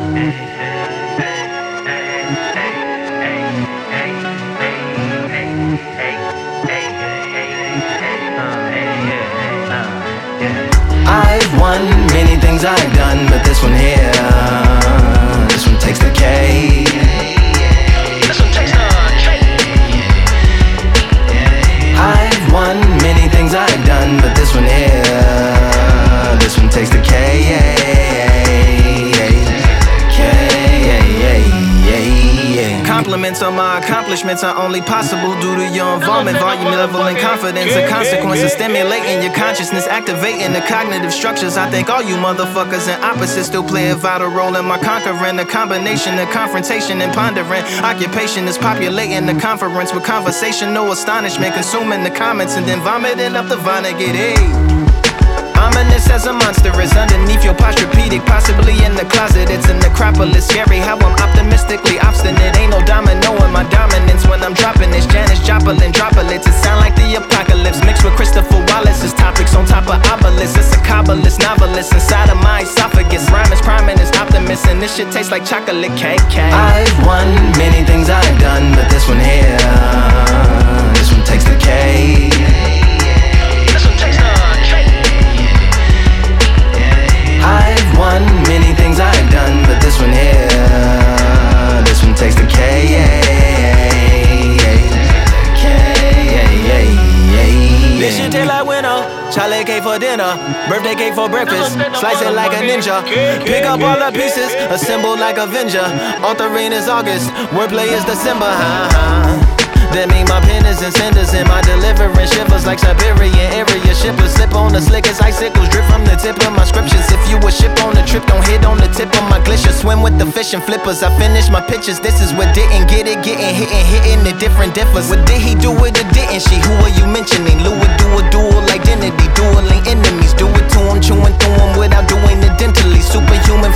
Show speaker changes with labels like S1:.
S1: I've won many things I've done, but this one here, this one takes the K. This one takes the K. I've won many things I've done, but this one here, this one takes the K. Compliments on my accomplishments are only possible due to your involvement, volume, level, and confidence. A consequence of stimulating your consciousness, activating the cognitive structures. I think all you motherfuckers and opposites still play a vital role in my conquering. The combination of confrontation and pondering. Occupation is populating the conference with conversational astonishment, consuming the comments and then vomiting up the Vonnegut. Ominous as a monster is underneath your posturepedic, possibly in the closet. It's an necropolis, scary how I'm optimistically obstinate. Ain't no domino in my dominance when I'm dropping this. Janis Joplin droplets, it sound like the apocalypse mixed with Christopher Wallace's topics on top of obelisks. It's a kabbalist novelist inside of my esophagus. Rhyme is priming is optimist, and this shit tastes like chocolate cake. I've won many things I've done, but this one here, this one takes the K. This one takes the K. I've won many things I've done, but this one here, this one takes the K. This shit taste like winter, chocolate cake for dinner, birthday cake for breakfast, slice it like a ninja, pick up all the pieces, assemble like Avenger. Authoring is August, wordplay is December. That mean my pen is in cinders and my deliverance shivers like Siberian area shippers. Slip on the slickest icicles, drip from the tip of my scriptures. If you a ship on the trip, don't hit on the tip of my glacier. Swim with the fish and flippers, I finish my pitches. This is what didn't get it, getting hitting the different differs. What did he do it or didn't she? Who are you mentioning? Lou would do a dual identity, dueling enemies. Do it to him, chewing through him without doing it dentally. Superhuman